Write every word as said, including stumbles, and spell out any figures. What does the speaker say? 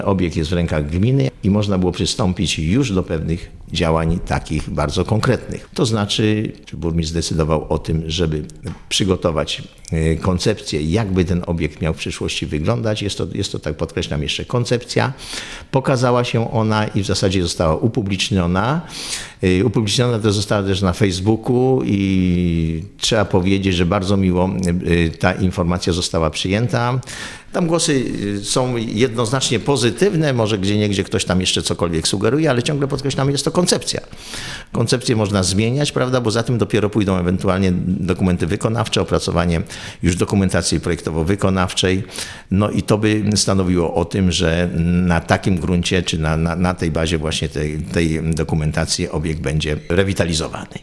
Obiekt jest w rękach gminy i można było przystąpić już do pewnych działań takich bardzo konkretnych. To znaczy, czy burmistrz zdecydował o tym, żeby przygotować koncepcję, jakby ten obiekt miał w przyszłości wyglądać. Jest to, jest to tak podkreślam jeszcze, koncepcja. Pokazała się ona i w zasadzie została upubliczniona. Upubliczniona to została też na Facebooku i trzeba powiedzieć, że bardzo miło ta informacja została przyjęta. Tam głosy są jednoznacznie pozytywne, może gdzieniegdzie ktoś tam jeszcze cokolwiek sugeruje, ale ciągle podkreślamy, jest to koncepcja. Koncepcję można zmieniać, prawda, bo za tym dopiero pójdą ewentualnie dokumenty wykonawcze, opracowanie już dokumentacji projektowo-wykonawczej. No i to by stanowiło o tym, że na takim gruncie, czy na, na, na tej bazie właśnie tej, tej dokumentacji obiekt będzie rewitalizowany.